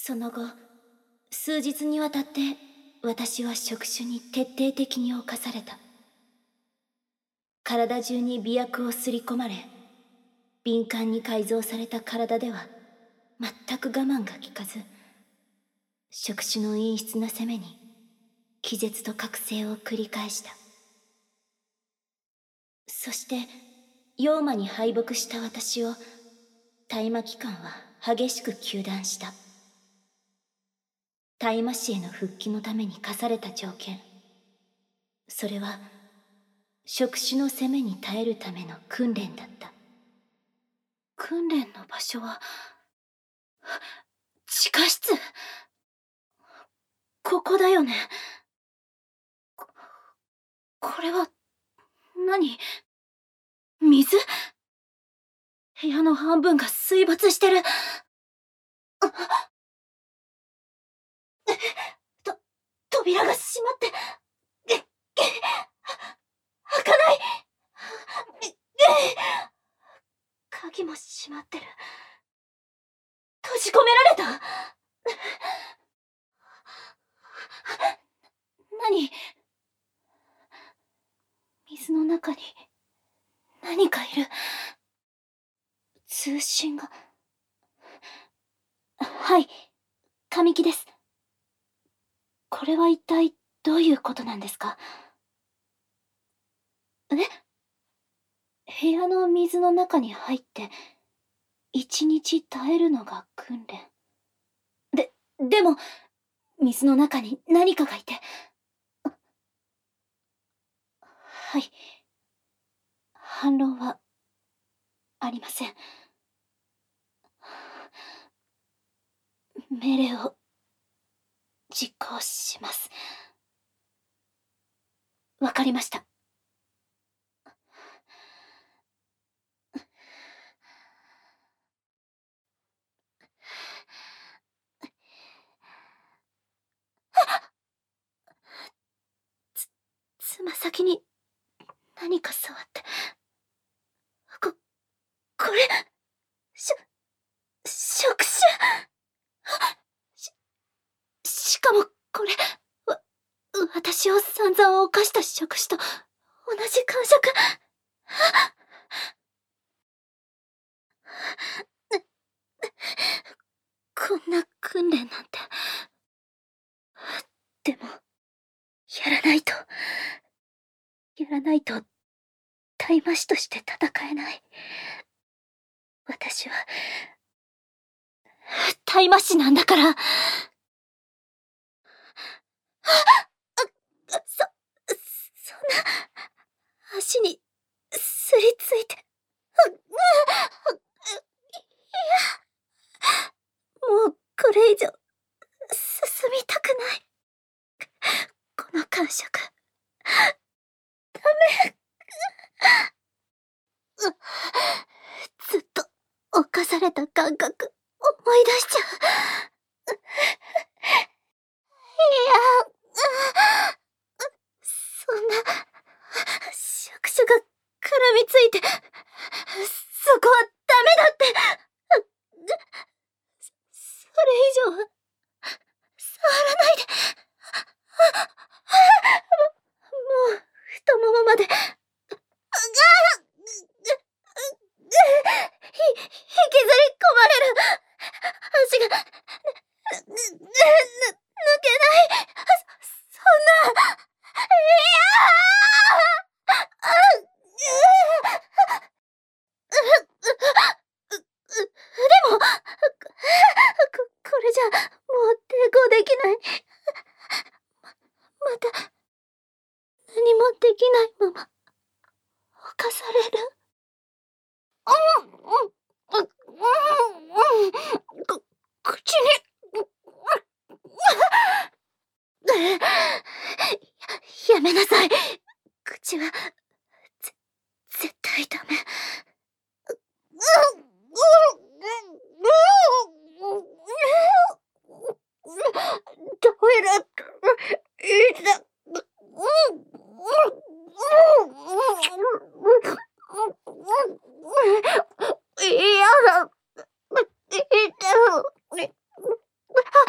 その後、数日にわたって私は触手に徹底的に侵された。体中に媚薬をすり込まれ、敏感に改造された体では全く我慢がきかず、触手の陰湿な攻めに気絶と覚醒を繰り返した。そして妖魔に敗北した私を大魔機関は激しく糾弾した。大魔師への復帰のために課された条件、それは触手の攻めに耐えるための訓練だった。訓練の場所は地下室。ここだよね。これは何？水？部屋の半分が水没してる。扉が閉まって、開かない。鍵も閉まってる。閉じ込められた。何？水の中に何かいる。通信が。はい、神木です。これは一体どういうことなんですか？部屋の水の中に入って一日耐えるのが訓練。でも水の中に何かがいて。はい、反論はありません。命令を実行します。わかりました。つま先に何か触って。これ、触手。しかもこれ、私を散々犯した触手と同じ感触。こんな訓練なんて。でも、やらないと、大魔師として戦えない。私は、大魔師なんだから。そんな、足に、すりついて。もう、これ以上、進みたくない。この感触。ダメ。ずっと侵された感覚思い出しちゃう。そんな触手が絡みついて、そこはダメだって。それ以上は触らないで。もう太ももまで。引きずり込まれる。足が抜けない。そんな。でも、これじゃもう抵抗できない。また何もできないまま侵される。口に。やめなさい。口は絶対ダメ。トイレいた。嫌だ。痛い。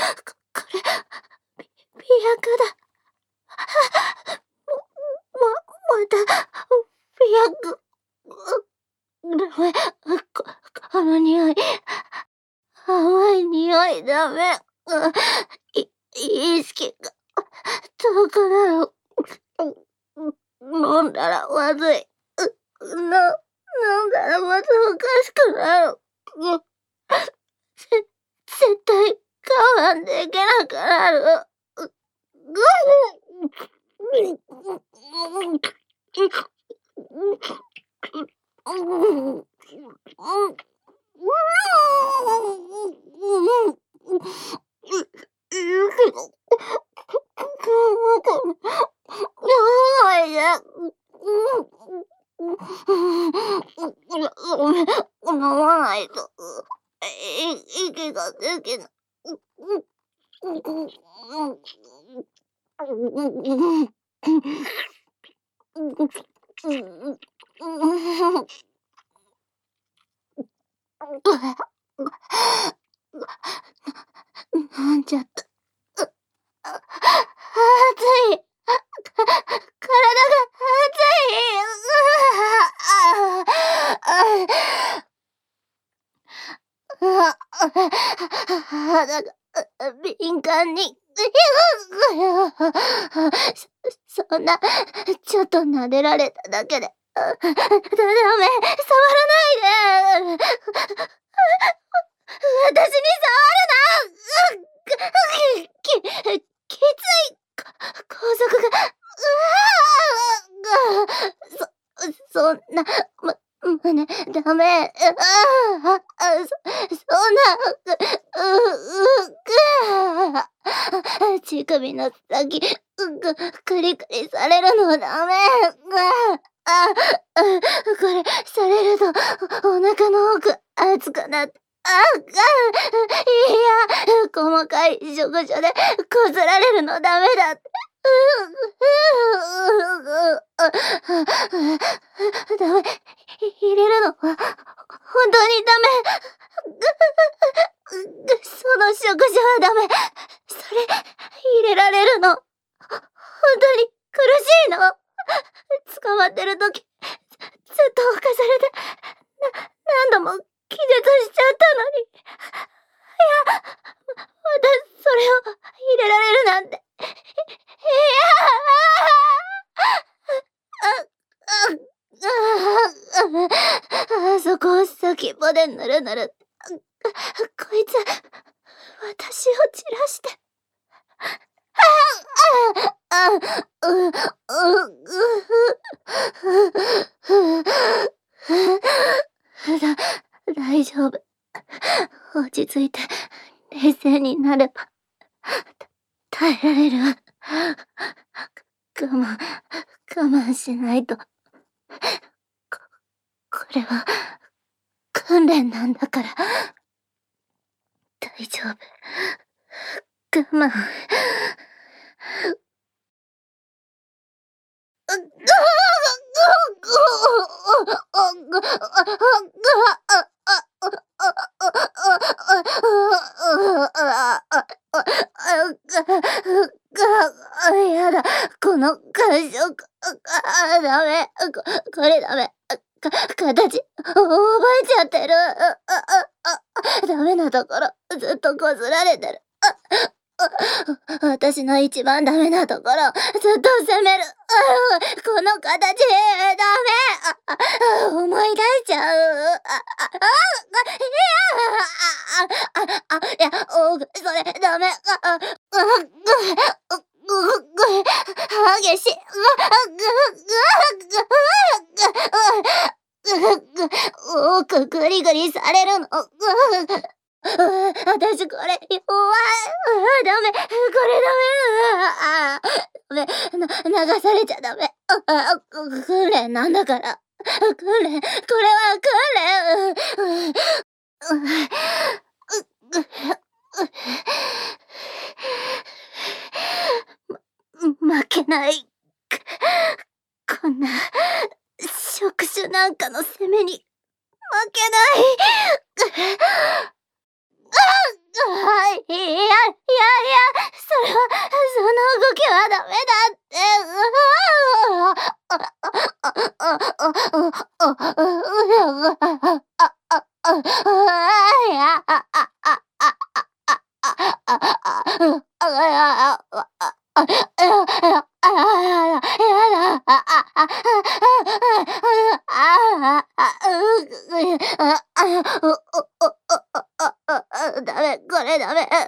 これ、媚薬だ。また、媚薬。ダメ。この匂い。甘い匂いダメ。意識が遠くなる。飲んだらまずい。飲んだらまたおかしくなる。絶対我慢できなくなる。飲まないと、息ができない。飲んじゃった。熱い。体が熱い。肌が敏感に。そんな、ちょっと撫でられただけで。ダメ、触らないで。私に触るな。きつい。高速が。そんな、胸、ダメ。そんな、乳首の先、クリクリされるのダメ。これ、されると、お腹の奥、熱くなって。いや、細かい触手でこすられるのダメだって。ダメ。入れるのは、本当にダメ。その触手はダメ。それ、入れられるの。本当に苦しいの。捕まってるとき、ずっと犯されて、何度も気絶しちゃったのに。いや、またそれを入れられるなんて。あそこを先っぽでぬるぬる。こいつ、私を散らして。大丈夫。落ち着いて、冷静になれば、耐えられる。我慢しないと。これは、訓練なんだから。大丈夫。我慢。やだ、この感触。ダメ。これダメ。形、覚えちゃってる。ダメなところ、ずっとこすられてる。私の一番ダメなところ、ずっと責める。この形、ダメ。思い出しちゃう。いや、それ、ダメ。激しい。グリグリされるの。私これ弱い。ダメ。これダメ。流されちゃダメ。訓練なんだから。訓練。これは訓練。負けない。こんな触手なんかの攻めに負けない。やダメ、これダメ。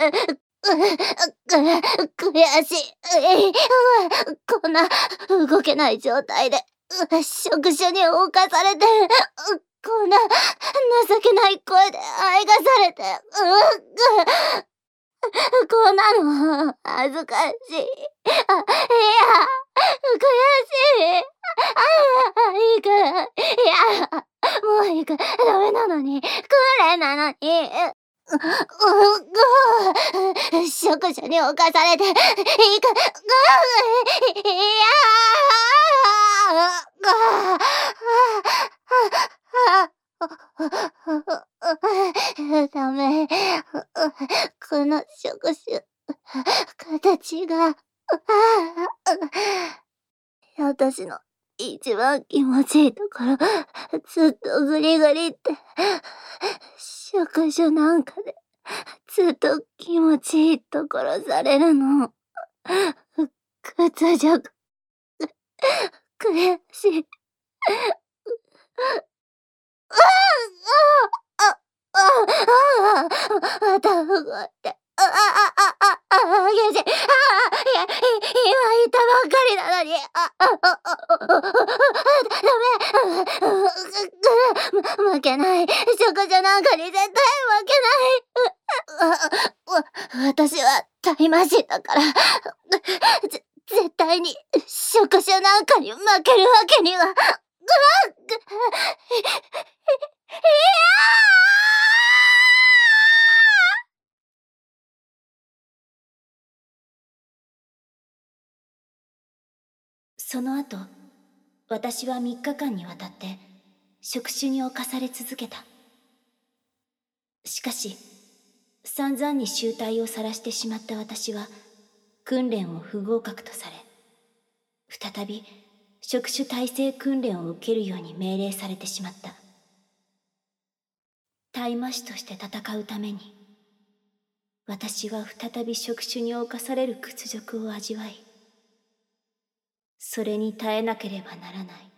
悔しい。こんな動けない状態で触手に侵されて、こんな情けない声であいがされて、こんなの恥ずかしい。いや、悔しい。いいから。いや、もういいから。ダメなのに。訓練なのに。触手に侵されて、いいか、いやダメ。この触手、形が、私の一番気持ちいいところ、ずっとグリグリって、触手なんかで、ずっと気持ちいいところされるの。屈辱、悔しい。また動いて。いや、今言ったばっかりなのに。ダメ。負けない。食事なんかに絶対負けない。私はタイマシンだから。絶対に触手なんかに負けるわけには。その後、私は3日間にわたって触手に侵され続けた。しかし、散々に醜態を晒してしまった私は訓練を不合格とされ、再び触手耐性訓練を受けるように命令されてしまった。大魔師として戦うために、私は再び触手に侵される屈辱を味わい、それに耐えなければならない。